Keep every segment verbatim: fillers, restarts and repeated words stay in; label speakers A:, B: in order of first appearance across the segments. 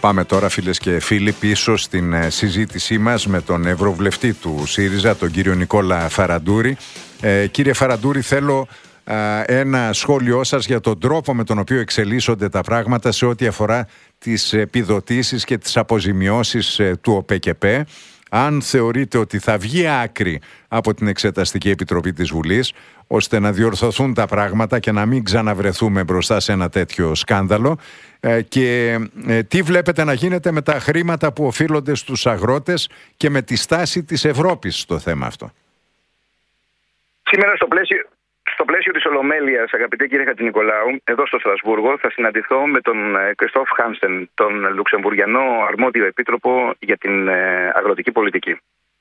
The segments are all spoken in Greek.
A: Πάμε τώρα, φίλες και φίλοι, πίσω στην συζήτησή μας με τον Ευρωβουλευτή του ΣΥΡΙΖΑ, τον κύριο Νικόλα Φαραντούρη. Ε, κύριε Φαραντούρη, θέλω α, ένα σχόλιο σας για τον τρόπο με τον οποίο εξελίσσονται τα πράγματα σε ό,τι αφορά τις επιδοτήσεις και τις αποζημιώσεις ε, του ΟΠΕΚΕΠ. Αν θεωρείτε ότι θα βγει άκρη από την Εξεταστική Επιτροπή της Βουλής, ώστε να διορθωθούν τα πράγματα και να μην ξαναβρεθούμε μπροστά σε ένα τέτοιο σκάνδαλο, ε, και ε, τι βλέπετε να γίνεται με τα χρήματα που οφείλονται στους αγρότες και με τη στάση της Ευρώπης στο θέμα αυτό.
B: Σήμερα στο πλαίσιο, στο πλαίσιο της Ολομέλειας, αγαπητέ κύριε Χατζηνικολάου, εδώ στο Στρασβούργο θα συναντηθώ με τον Κριστόφ Χάνστεν, τον Λουξεμβουριανό αρμόδιο επίτροπο για την ε, αγροτική πολιτική.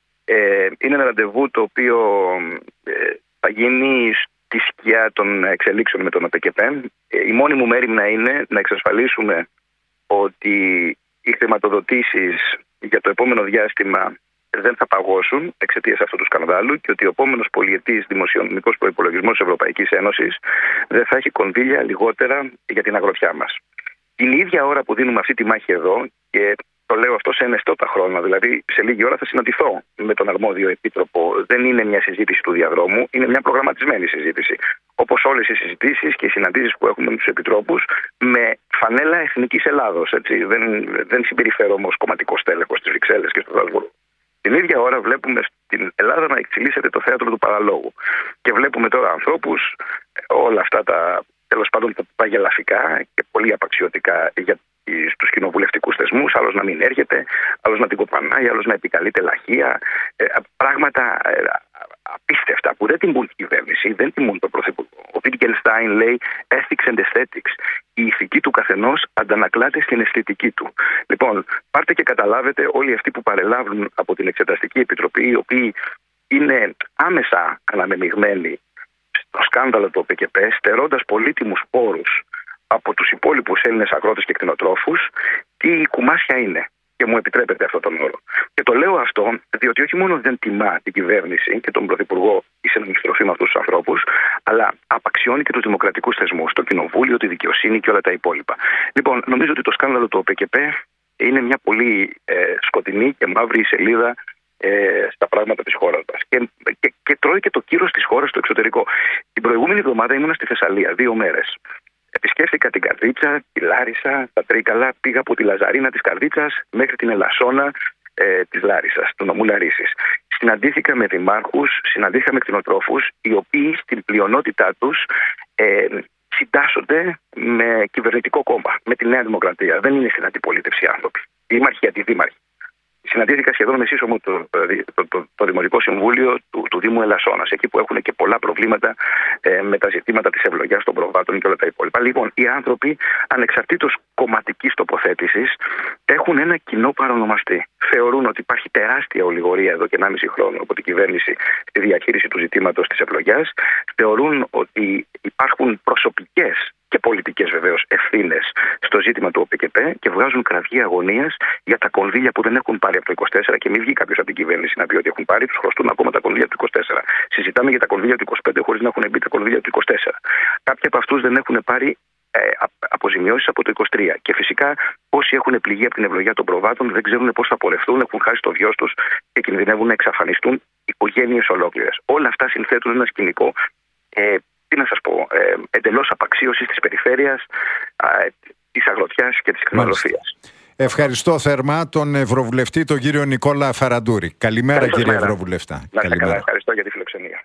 B: Ε, είναι ένα ραντεβού το οποίο ε, θα γίνει στη σκιά των εξελίξεων με τον ΟΠΕΚΕΠ. Ε, η μόνη μου μέριμνα είναι να εξασφαλίσουμε ότι οι χρηματοδοτήσεις για το επόμενο διάστημα δεν θα παγώσουν εξαιτίας αυτού του σκανδάλου και ότι ο επόμενος πολυετής δημοσιονομικός προϋπολογισμός της Ευρωπαϊκής Ένωσης δεν θα έχει κονδύλια λιγότερα για την αγροτιά μας. Την ίδια ώρα που δίνουμε αυτή τη μάχη εδώ, και το λέω αυτό σε ενεστώτα χρόνο, δηλαδή σε λίγη ώρα θα συναντηθώ με τον αρμόδιο επίτροπο. Δεν είναι μια συζήτηση του διαδρόμου, είναι μια προγραμματισμένη συζήτηση. Όπως όλες οι συζητήσεις και οι συναντήσεις που έχουμε με τους επιτρόπους, με φανέλα εθνικής Ελλάδος. Έτσι. Δεν, δεν συμπεριφέρομαι ως κομματικό στέλεχος στις Βρυξέλλες και στο Στρασβούργο. Την ίδια ώρα βλέπουμε στην Ελλάδα να εξελίσσεται το θέατρο του παραλόγου. Και βλέπουμε τώρα ανθρώπους, όλα αυτά τα τέλος πάντων τα παγελαφικά και πολύ απαξιωτικά για στους κοινοβουλευτικούς θεσμούς, άλλος να μην έρχεται, άλλος να την κοπανάει, άλλος να επικαλείται λαχεία. Ε, πράγματα ε, απίστευτα που δεν τιμούν την κυβέρνηση, δεν τιμούν τον Πρωθυπουργό. Ο Wittgenstein λέει ethics and aesthetics. Η ηθική του καθενός αντανακλάται στην αισθητική του. Λοιπόν, πάρτε και καταλάβετε όλοι αυτοί που παρελάβουν από την Εξεταστική Επιτροπή, οι οποίοι είναι άμεσα αναμεμειγμένοι στο σκάνδαλο του ΟΠΕΚΕΠ, στερώντας πολύτιμους πόρους από τους υπόλοιπους Έλληνες αγρότες και κτηνοτρόφους, τι κουμάσια είναι. Και μου επιτρέπετε αυτόν τον όρο. Και το λέω αυτό διότι όχι μόνο δεν τιμά την κυβέρνηση και τον Πρωθυπουργό η συνομιστροφή με αυτούς τους ανθρώπους, αλλά απαξιώνει και τους δημοκρατικούς θεσμούς, το Κοινοβούλιο, τη δικαιοσύνη και όλα τα υπόλοιπα. Λοιπόν, νομίζω ότι το σκάνδαλο του ΟΠΕΚΕΠ είναι μια πολύ ε, σκοτεινή και μαύρη σελίδα ε, στα πράγματα της χώρας μας. Και, και, και τρώει και το κύρος της χώρας στο εξωτερικό. Την προηγούμενη εβδομάδα ήμουνα στη Θεσσαλία, δύο μέρες. Επισκέφθηκα την Καρδίτσα, τη Λάρισα, τα Τρίκαλα, πήγα από τη Λαζαρίνα της Καρδίτσας μέχρι την Ελασσόνα ε, της Λάρισσας, του νομού Λαρίσης. Συναντήθηκα με δημάρχους, συναντήθηκα με κτηνοτρόφους, οι οποίοι στην πλειονότητά τους ε, συντάσσονται με κυβερνητικό κόμμα, με τη Νέα Δημοκρατία. Δεν είναι στην αντιπολίτευση άνθρωποι. Δήμαρχοι και αντιδήμαρχοι. Συναντήθηκα σχεδόν με σύσσωμο το, το, το, το Δημοτικό Συμβούλιο του, του Δήμου Ελασσόνας, εκεί που έχουν και πολλά προβλήματα ε, με τα ζητήματα της ευλογιάς των προβάτων και όλα τα υπόλοιπα. Λοιπόν, οι άνθρωποι, ανεξαρτήτως κομματικής τοποθέτησης, έχουν ένα κοινό παρονομαστή. Θεωρούν ότι υπάρχει τεράστια ολιγορία εδώ και ενάμιση χρόνο από την κυβέρνηση στη διαχείριση του ζητήματος της ευλογιάς. Θεωρούν ότι υπάρχουν προσωπικές και πολιτικές βεβαίως ευθύνες στο ζήτημα του ΟΠΕΚΕΠ και βγάζουν κραυγή αγωνίας για τα κονδύλια που δεν έχουν πάρει από το είκοσι τέσσερα και μην βγει κάποιος από την κυβέρνηση να πει ότι έχουν πάρει, τους χρωστούν ακόμα τα κονδύλια του είκοσι τέσσερα. Συζητάμε για τα κονδύλια του είκοσι πέντε χωρίς να έχουν μπει τα κονδύλια του είκοσι τέσσερα. Κάποιοι από αυτούς δεν έχουν πάρει ε, αποζημιώσεις από το είκοσι τρία. Και φυσικά όσοι έχουν πληγεί από την ευλογιά των προβάτων δεν ξέρουν πώς θα πορευτούν, έχουν χάσει το βιός τους και κινδυνεύουν να εξαφανιστούν οικογένειες ολόκληρες. Όλα αυτά συνθέτουν ένα σκηνικό. Ε, Τι να σας πω, ε, εντελώς απαξίωσης της περιφέρειας, ε, της αγροτιάς και της κτηνοτροφίας.
A: Ευχαριστώ θερμά τον Ευρωβουλευτή, τον κύριο Νικόλα Φαραντούρη. Καλημέρα,
B: Καλώς
A: κύριε
B: μέρα.
A: Ευρωβουλευτά.
B: Να
A: Καλημέρα.
B: καλά, ευχαριστώ για τη φιλοξενία.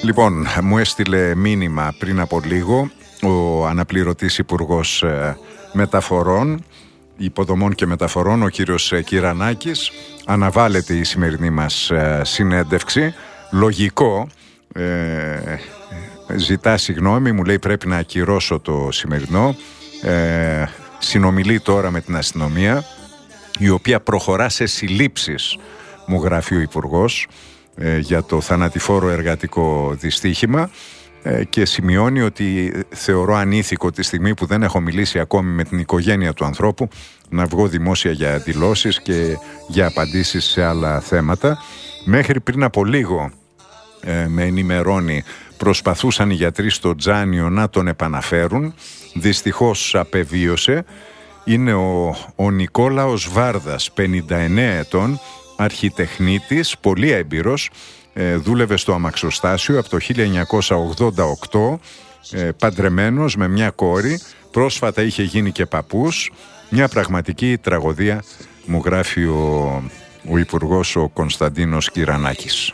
A: Λοιπόν, μου έστειλε μήνυμα πριν από λίγο ο αναπληρωτής Υπουργός Μεταφορών, Υποδομών και Μεταφορών, ο κύριος Κυρανάκης. Αναβάλλεται η σημερινή μας συνέντευξη. Λογικό, ε, ζητά συγγνώμη, μου λέει πρέπει να ακυρώσω το σημερινό. Ε, συνομιλεί τώρα με την αστυνομία, η οποία προχωρά σε συλλήψεις, μου γράφει ο Υπουργός, ε, για το θανατηφόρο εργατικό δυστύχημα, ε, και σημειώνει ότι θεωρώ ανήθικο τη στιγμή που δεν έχω μιλήσει ακόμη με την οικογένεια του ανθρώπου να βγω δημόσια για δηλώσεις και για απαντήσεις σε άλλα θέματα. Μέχρι πριν από λίγο, ε, με ενημερώνει, προσπαθούσαν οι γιατροί στο Τζάνιο να τον επαναφέρουν. Δυστυχώς απεβίωσε. Είναι ο, ο Νικόλαος Βάρδας, πενήντα εννέα ετών, αρχιτεχνίτης, πολύ έμπειρος, ε, δούλευε στο αμαξοστάσιο από το χίλια εννιακόσια ογδόντα οκτώ, ε, παντρεμένος με μια κόρη, πρόσφατα είχε γίνει και παππούς. Μια πραγματική τραγωδία, μου γράφει ο, ο Υπουργός, ο Κωνσταντίνος Κυρανάκης.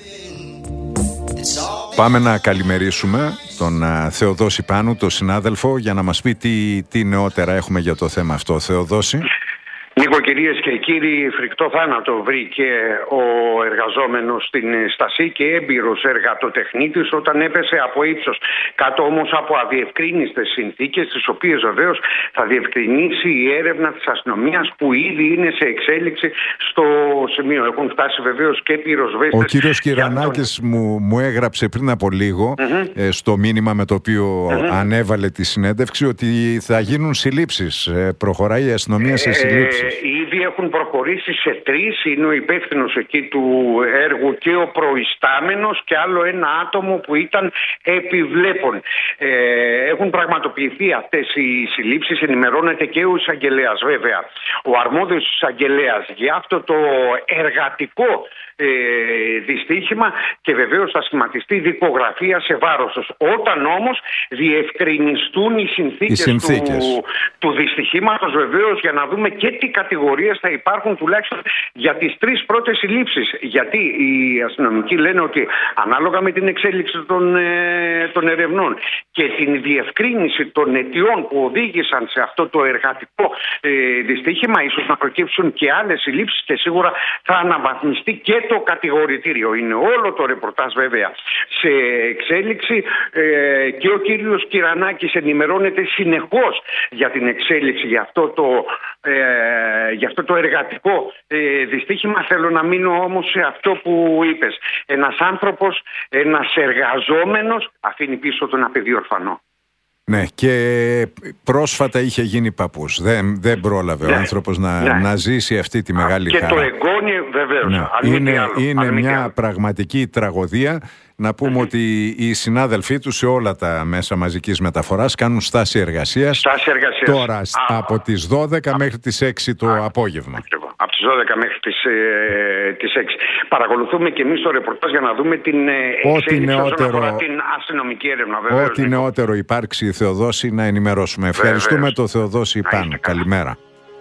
A: Πάμε να καλημερίσουμε τον uh, Θεοδόση Πάνου, τον συνάδελφο, για να μας πει τι, τι νεότερα έχουμε για το θέμα αυτό. Θεοδόση.
C: Νίκο, κυρίες και κύριοι, φρικτό θάνατο βρήκε ο εργαζόμενος στην Στασή και έμπειρος εργατοτεχνίτης όταν έπεσε από ύψος. Κάτω όμως από αδιευκρίνιστες συνθήκες, τις οποίες βεβαίως θα διευκρινίσει η έρευνα της αστυνομίας, που ήδη είναι σε εξέλιξη στο σημείο. Έχουν φτάσει βεβαίως και πυροσβέστες.
A: Ο κύριος Κυρανάκης τον... μου, μου έγραψε πριν από λίγο, mm-hmm. ε, στο μήνυμα με το οποίο mm-hmm. ανέβαλε τη συνέντευξη, ότι θα γίνουν συλλήψεις. Ε, προχωράει η αστυνομία σε συλλήψεις.
C: Ε, ήδη έχουν προχωρήσει σε τρεις. Είναι ο υπεύθυνος εκεί του έργου και ο προϊστάμενος και άλλο ένα άτομο που ήταν επιβλέπων. Ε, έχουν πραγματοποιηθεί αυτές οι συλλήψεις. Ενημερώνεται και ο εισαγγελέας, βέβαια. Ο αρμόδιος εισαγγελέας για αυτό το εργατικό ε, δυστύχημα, και βεβαίως θα σχηματιστεί δικογραφία σε βάρος τους. Όταν όμως διευκρινιστούν οι συνθήκες, οι συνθήκες. του, του δυστυχήματος, βεβαίως, για να δούμε και τι κατηγορίες θα υπάρχουν τουλάχιστον για τις τρεις πρώτες συλλήψεις. Γιατί οι αστυνομικοί λένε ότι ανάλογα με την εξέλιξη των, ε, των ερευνών και την διευκρίνηση των αιτιών που οδήγησαν σε αυτό το εργατικό ε, δυστύχημα, ίσως να προκύψουν και άλλες συλλήψεις και σίγουρα θα αναβαθμιστεί και το κατηγορητήριο. Είναι όλο το ρεπορτάζ βέβαια σε εξέλιξη, ε, και ο κύριος Κυρανάκης ενημερώνεται συνεχώς για την εξέλιξη για αυτό το, ε, για αυτό το εργατικό ε, δυστύχημα. Θέλω να μείνω όμως σε αυτό που είπες. Ένας άνθρωπος, ένας εργαζόμενος αφήνει πίσω τον ένα παιδί ορφανό.
A: Ναι, και πρόσφατα είχε γίνει παππούς. Δεν, δεν πρόλαβε ναι, ο άνθρωπος να, ναι. να ζήσει αυτή τη μεγάλη
C: και
A: χαρά.
C: Και το εγγόνι βεβαίως.
A: Ναι. Είναι, άλλο, είναι μια άλλο. πραγματική τραγωδία. Να πούμε mm-hmm. ότι οι συνάδελφοί του σε όλα τα μέσα μαζικής μεταφοράς κάνουν στάση εργασίας.
C: Στάση εργασίας.
A: Τώρα α, από τις δώδεκα α, μέχρι τις έξι το α, απόγευμα.
C: Ακριβώς. Από τις δώδεκα μέχρι τις, ε, τις έξι. Παρακολουθούμε και εμείς το ρεπορτάζ για να δούμε την εξέλιξη όσον αφορά την αστυνομική έρευνα. Βεβαίως,
A: ό,τι Νίκο. νεότερο υπάρξει, Θεοδόση, να ενημερώσουμε. Ευχαριστούμε βεβαίως. τον Θεοδόση Πάνου. Καλημέρα.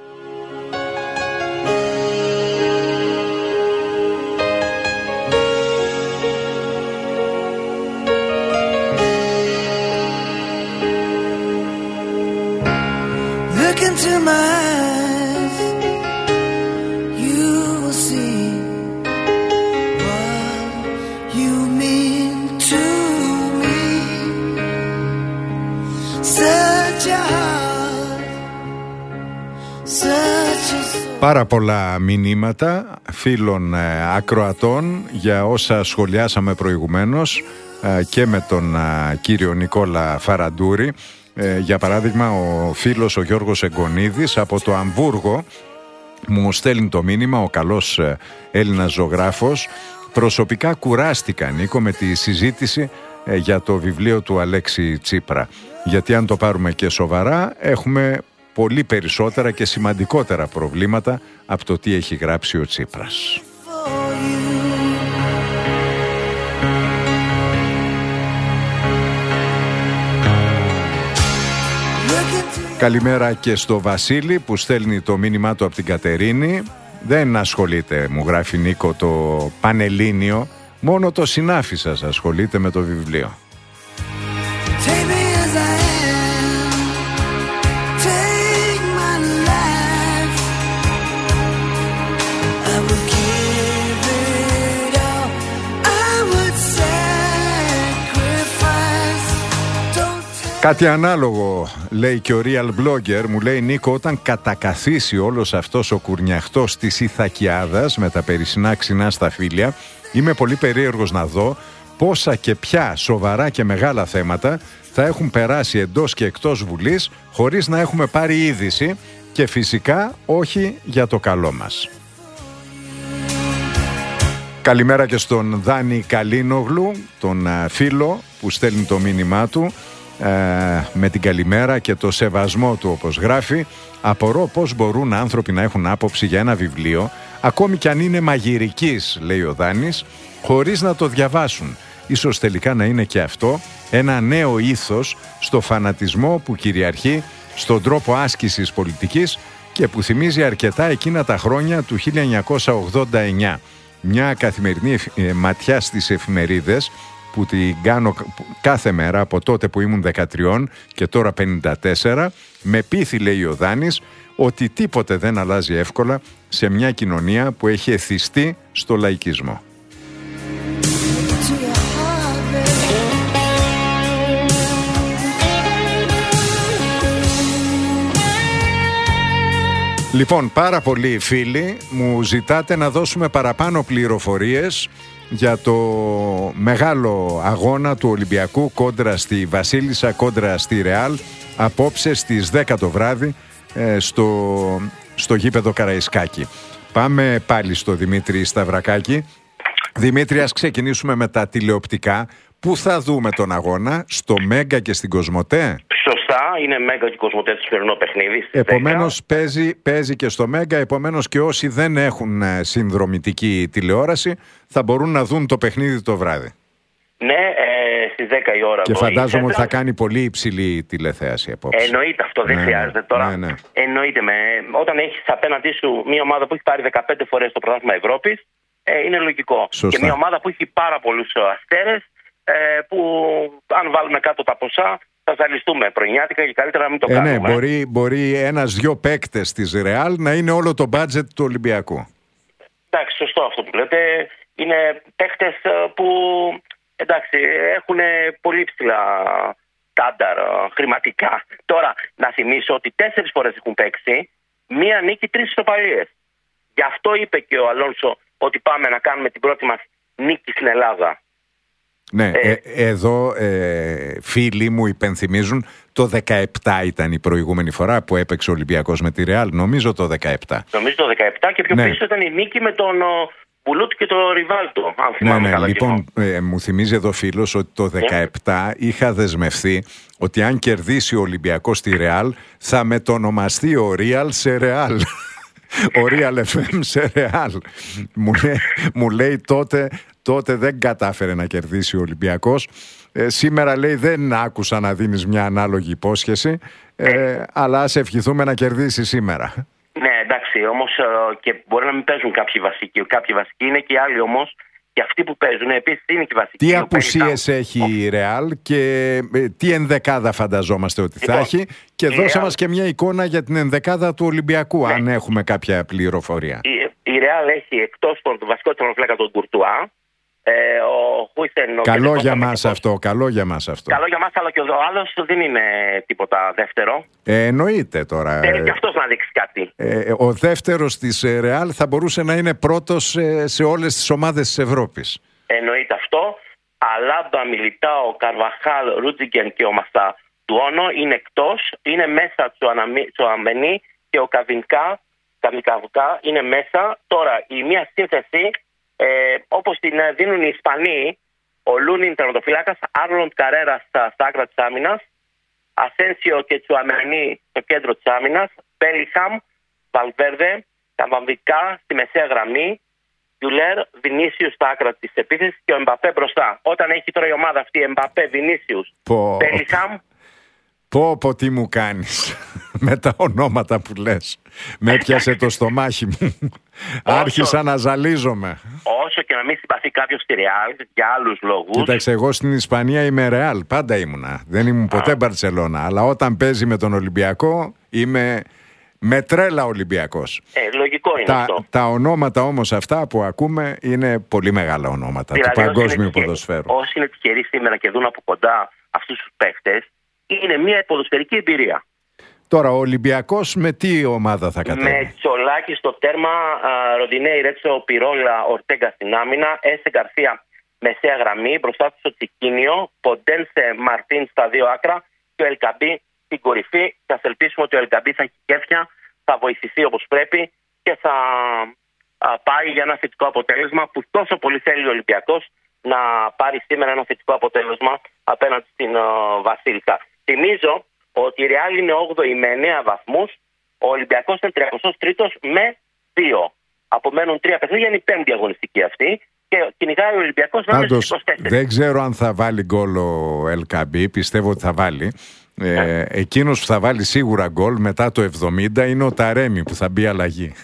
D: Into my eyes, you will see what you mean to me. Such a heart, such a soul.
A: Πάρα πολλά μηνύματα φίλων ε, ακροατών για όσα σχολιάσαμε προηγουμένως ε, και με τον ε, κύριο Νικόλα Φαραντούρη. Ε, για παράδειγμα, ο φίλος ο Γιώργος Εγκονίδης από το Αμβούργο μου στέλνει το μήνυμα, ο καλός ε, Έλληνας ζωγράφος. Προσωπικά κουράστηκα, Νίκο, με τη συζήτηση ε, για το βιβλίο του Αλέξη Τσίπρα. Γιατί αν το πάρουμε και σοβαρά, έχουμε πολύ περισσότερα και σημαντικότερα προβλήματα από το τι έχει γράψει ο Τσίπρας. Καλημέρα και στο Βασίλη που στέλνει το μήνυμά του από την Κατερίνη. Δεν ασχολείται, μου γράφει Νίκο, το Πανελλήνιο Μόνο το συνάφι σας ασχολείται με το βιβλίο. Κάτι ανάλογο λέει και ο Real Blogger. Μου λέει, Νίκο, όταν κατακαθίσει όλος αυτός ο κουρνιαχτός της Ιθακιάδας με τα περισσινά ξινά στα φύλλα, είμαι πολύ περίεργος να δω πόσα και ποια σοβαρά και μεγάλα θέματα θα έχουν περάσει εντός και εκτός Βουλής χωρίς να έχουμε πάρει είδηση, και φυσικά όχι για το καλό μας. Καλημέρα και στον Δάνη Καλίνογλου, τον φίλο που στέλνει το μήνυμά του. Ε, με την καλημέρα και το σεβασμό του, όπως γράφει. Απορώ πώς μπορούν άνθρωποι να έχουν άποψη για ένα βιβλίο, ακόμη κι αν είναι μαγειρικής, λέει ο Δάνης, χωρίς να το διαβάσουν. Ίσως τελικά να είναι και αυτό ένα νέο ήθος στο φανατισμό που κυριαρχεί στον τρόπο άσκησης πολιτικής και που θυμίζει αρκετά εκείνα τα χρόνια του χίλια εννιακόσια ογδόντα εννιά. Μια καθημερινή ματιά στις εφημερίδες που την κάνω κάθε μέρα από τότε που ήμουν δεκατρία και τώρα πενήντα τέσσερα, με πείθει, λέει ο Δάνης, ότι τίποτε δεν αλλάζει εύκολα σε μια κοινωνία που έχει εθιστεί στο λαϊκισμό. Λοιπόν, πάρα πολλοί φίλοι μου ζητάτε να δώσουμε παραπάνω πληροφορίες για το μεγάλο αγώνα του Ολυμπιακού κόντρα στη Βασίλισσα, κόντρα στη Ρεάλ, απόψε στις δέκα το βράδυ ε, στο, στο γήπεδο Καραϊσκάκη. Πάμε πάλι στο Δημήτρη Σταυρακάκη. Δημήτρη, ας ξεκινήσουμε με τα τηλεοπτικά. Πού θα δούμε τον αγώνα, στο Μέγκα και στην Κοσμοτέ?
E: Σωστά, είναι Μέγκα και Κοσμοτέ το σημερινό παιχνίδι.
A: Επομένως παίζει, παίζει και στο Μέγκα, επομένως και όσοι δεν έχουν συνδρομητική τηλεόραση θα μπορούν να δουν το παιχνίδι το βράδυ.
E: Ναι, ε, στις δέκα η ώρα.
A: Και φαντάζομαι ότι θα κάνει πολύ υψηλή τηλεθέαση απόψε.
E: Εννοείται αυτό, δεν ναι, χρειάζεται τώρα. Ναι, ναι. Εννοείται. Με, όταν έχεις απέναντί σου μια ομάδα που έχει πάρει δεκαπέντε φορές το πρωτάθλημα Ευρώπης, ε, είναι λογικό.
A: Σωστά.
E: Και μια ομάδα που έχει πάρα πολλούς αστέρες, ε, που αν βάλουμε κάτω τα ποσά θα ζαλιστούμε πρωινιάτικα και καλύτερα να μην το
A: ε,
E: κάνουμε.
A: Ναι, μπορεί, μπορεί ένας-δυο παίκτες της Ρεάλ να είναι όλο το μπάτζετ του Ολυμπιακού.
E: Εντάξει, σωστό αυτό που λέτε. Είναι παίκτες που εντάξει, έχουν πολύ ψηλά στάνταρ χρηματικά. Τώρα, να θυμίσω ότι τέσσερις φορές έχουν παίξει, μία νίκη, τρεις ισοπαλίες. Γι' αυτό είπε και ο Αλόνσο ότι πάμε να κάνουμε την πρώτη μας νίκη στην Ελλάδα.
A: Ναι, ε, ε, εδώ ε, φίλοι μου υπενθυμίζουν το δεκαεπτά ήταν η προηγούμενη φορά που έπαιξε ο Ολυμπιακός με τη Ρεάλ, νομίζω το δεκαεπτά.
E: Νομίζω το δεκαεπτά και πιο ναι. πίσω ήταν η νίκη με τον Μπουλούτ και τον Ριβάλτο, αν θυμάμαι
A: ναι, ναι,
E: καλά.
A: Λοιπόν, ε, μου θυμίζει εδώ φίλος ότι το δεκαεπτά yeah. είχα δεσμευθεί ότι αν κερδίσει ο Ολυμπιακός στη Ρεάλ θα μετονομαστεί ο Real σε Ρεάλ. Ο Real εφ εμ σε Ρεάλ. Μου λέει, μου λέει τότε, τότε δεν κατάφερε να κερδίσει ο Ολυμπιακός. Ε, σήμερα λέει δεν άκουσα να δίνεις μια ανάλογη υπόσχεση, ε, αλλά ας ευχηθούμε να κερδίσει σήμερα.
E: Ναι, εντάξει, όμως και μπορεί να μην παίζουν κάποιοι βασικοί. Κάποιοι βασικοί είναι και οι άλλοι όμως. Και αυτοί που παίζουν επίσης είναι και βασικοί.
A: Τι απουσίες έχει η Ρεάλ και ε, τι ενδεκάδα φανταζόμαστε ότι λοιπόν, θα έχει. Και δώσε Real... μας και μια εικόνα για την ενδεκάδα του Ολυμπιακού, ναι. αν έχουμε κάποια πληροφορία.
E: Η, η Ρεάλ έχει εκτός τον βασικό τερματοφύλακα τον Κουρτουά. Ε, ο Χούισεν, ο
A: καλό για μας αυτό, καλό για μας αυτό.
E: Καλό για μας, αλλά και ο άλλος δεν είναι τίποτα δεύτερο.
A: Ε, εννοείται τώρα.
E: Θέλει και αυτός να δείξει κάτι.
A: Ε, ο δεύτερος της Ρεάλ θα μπορούσε να είναι πρώτος σε, σε όλες τις ομάδες της Ευρώπης.
E: Εννοείται αυτό. Αλάμπα, Μιλιτάο, Καρβαχάλ, Ρούτζιγκεν και ο Μαστά Τουόνο είναι εκτός. Είναι μέσα Τσουαμενί και ο Καβινκά, Καβινκά είναι μέσα. Τώρα η μία σύνθεση, Ε, όπως την δίνουν οι Ισπανοί, ο Λούνιν τερματοφύλακας, Άρλοντ Καρέρα στα, στα άκρα της άμυνας, Ασένσιο και Τσουαμενί στο κέντρο της άμυνας, Μπέλιχαμ, Βαλβέρδε, Καμβαμβικά στη μεσαία γραμμή, Γιουλέρ, Βινίσιους στα άκρα της επίθεσης και ο Εμπαπέ μπροστά. Όταν έχει τώρα η ομάδα αυτή Εμπαπέ, Βινίσιους, Μπέλιχαμ.
A: Πω πω τι μου κάνεις. με τα ονόματα που λες. Με έπιασε το στομάχι μου. Άρχισα να ζαλίζομαι.
E: Όσο και να μην συμπαθεί κάποιος στη Ρεάλ για άλλους λόγους.
A: Κοίταξε, εγώ στην Ισπανία είμαι Ρεάλ. Πάντα ήμουνα. Δεν ήμουν ποτέ Μπαρτσελώνα. Αλλά όταν παίζει με τον Ολυμπιακό είμαι με τρέλα Ολυμπιακός.
E: Ε, λογικό είναι
A: τα,
E: αυτό.
A: Τα ονόματα όμως αυτά που ακούμε είναι πολύ μεγάλα ονόματα δηλαδή, του παγκόσμιου ποδοσφαίρου.
E: Όσοι είναι τυχεροί σήμερα και δουν από κοντά αυτούς τους παίχτες, είναι μια ποδοσφαιρική εμπειρία.
A: Τώρα ο Ολυμπιακός με τι ομάδα θα κατέβει?
E: Με Τσολάκη στο τέρμα, Ροντινέι, Ρέτσο, Πιρόλα, Ορτέγκα στην άμυνα, Έσε Γκαρσία μεσαία γραμμή, μπροστά του στο Τσικίνιο, Ποντένσε Μαρτίν στα δύο άκρα και ο Ελκαμπή στην κορυφή. Θα ελπίσουμε ότι ο Ελκαμπή θα έχει κέφια, θα βοηθηθεί όπως πρέπει και θα α, πάει για ένα θετικό αποτέλεσμα που τόσο πολύ θέλει ο Ολυμπιακός να πάρει σήμερα ένα θετικό αποτέλεσμα απέναντι στην α, Βασίλισσα. Θυμίζω ότι η Ρεάλ είναι όγδοη με εννέα βαθμούς, ο Ολυμπιακός είναι τριάντα τρίτος με δύο. Απομένουν τρία παιχνίδια, είναι η πέμπτη αγωνιστική αυτή και κυνηγάει ο Ολυμπιακός να είναι στους είκοσι τέσσερα.
A: Δεν ξέρω αν θα βάλει γκολ ο Ελκαμπή, πιστεύω ότι θα βάλει. Ε, yeah. Εκείνος που θα βάλει σίγουρα γκολ μετά το εβδομήντα είναι ο Ταρέμι που θα μπει αλλαγή.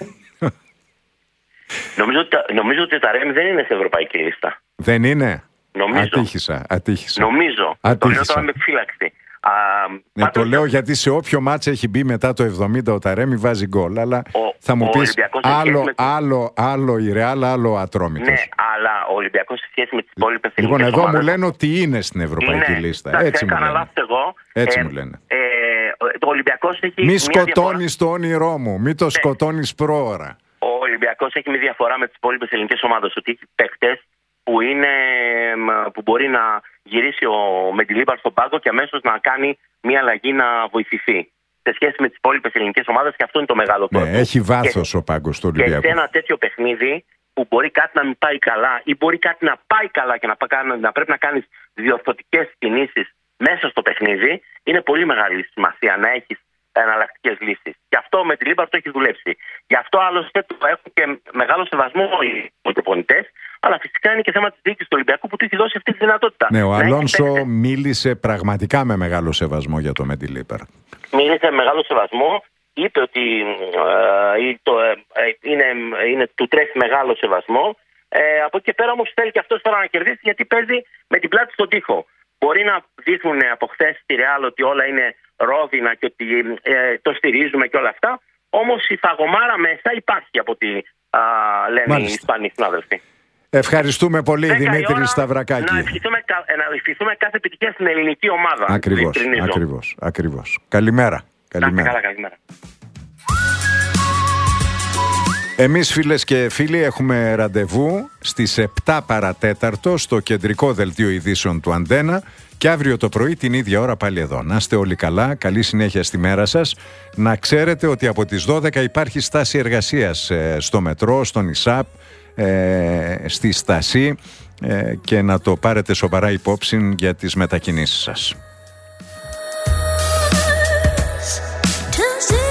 E: Νομίζω, νομίζω ότι ο Ταρέμι δεν είναι σε ευρωπαϊκή λίστα.
A: Δεν είναι?
E: Νομίζω.
A: Ατύχησα, ατύχησα.
E: Νομίζω.
A: Ατύχησα.
E: Το λέω τώρα με φύλαξη. Α,
A: ναι, πάντως... Το λέω γιατί σε όποιο μάτς έχει μπει μετά το εβδομήντα ο Ταρέμι βάζει γκολ. Αλλά
E: ο,
A: θα μου πεις άλλο,
E: με...
A: άλλο, άλλο η Ρεάλ, άλλο Ατρόμητος.
E: Ναι, αλλά ο Ολυμπιακός σε σχέση με τις υπόλοιπες
A: λοιπόν,
E: ελληνικές
A: εδώ
E: ομάδες...
A: μου λένε ότι είναι στην ευρωπαϊκή
E: είναι,
A: λίστα. Έτσι μου λένε.
E: Λάθος εγώ.
A: Έτσι
E: ε,
A: μου λένε.
E: Ε, το Ολυμπιακός έχει
A: μη σκοτώνεις το όνειρό μου, μη το ναι. σκοτώνεις πρόωρα.
E: Ο Ολυμπιακός έχει μια διαφορά με τις υπόλοιπες ελληνικές ομάδες, ότι έχει παίκτες που, είναι, που μπορεί να γυρίσει ο Μεντιλίμπαρ στον πάγκο και αμέσως να κάνει μια αλλαγή να βοηθηθεί. Σε σχέση με τις υπόλοιπες ελληνικές ομάδες, και αυτό είναι το μεγάλο πρόβλημα.
A: Ναι, έχει βάθος ο πάγκος του Ολυμπιακού.
E: Και σε ένα τέτοιο παιχνίδι που μπορεί κάτι να μην πάει καλά ή μπορεί κάτι να πάει καλά και να, να πρέπει να κάνεις διορθωτικές κινήσεις μέσα στο παιχνίδι, είναι πολύ μεγάλη σημασία να έχεις εναλλακτικές λύσεις. Γι' αυτό με τη Λίμπαρ το έχει δουλέψει. Γι' αυτό άλλωστε του έχουν και μεγάλο σεβασμό οι προπονητές, αλλά φυσικά είναι και θέμα της διοίκησης του Ολυμπιακού που του έχει δώσει αυτή τη δυνατότητα.
A: Ναι, ο Αλόνσο μίλησε πραγματικά με μεγάλο σεβασμό για το Μεντιλίμπαρ.
E: Μίλησε με μεγάλο σεβασμό. Είπε ότι ε, το, ε, είναι, είναι, του τρέφει μεγάλο σεβασμό. Ε, από εκεί και πέρα όμως θέλει και αυτός τώρα να κερδίσει, γιατί παίζει με την πλάτη στον τοίχο. Μπορεί να δείχνουν από χθες στη Ρεάλ ότι όλα είναι ρόδινα και ότι ε, το στηρίζουμε και όλα αυτά. Όμως η φαγωμάρα μέσα υπάρχει από ό,τι λένε Μάλιστα. οι Ισπανοί συνάδελφοι.
A: Ευχαριστούμε πολύ, Δημήτρη Σταυρακάκη.
E: Να ευχηθούμε, να ευχηθούμε κάθε επιτυχία στην ελληνική ομάδα.
A: Ακριβώς, ακριβώς, ακριβώς. Καλημέρα. Καλημέρα.
E: Καλά, καλημέρα.
A: Εμείς φίλες και φίλοι έχουμε ραντεβού στις επτά παρατέταρτο στο κεντρικό δελτίο ειδήσεων του Αντένα και αύριο το πρωί την ίδια ώρα πάλι εδώ. Να είστε όλοι καλά, καλή συνέχεια στη μέρα σας. Να ξέρετε ότι από τις δώδεκα υπάρχει στάση εργασίας στο μετρό, στον ΙΣΑΠ, στη Στασή και να το πάρετε σοβαρά υπόψη για τις μετακινήσεις σας.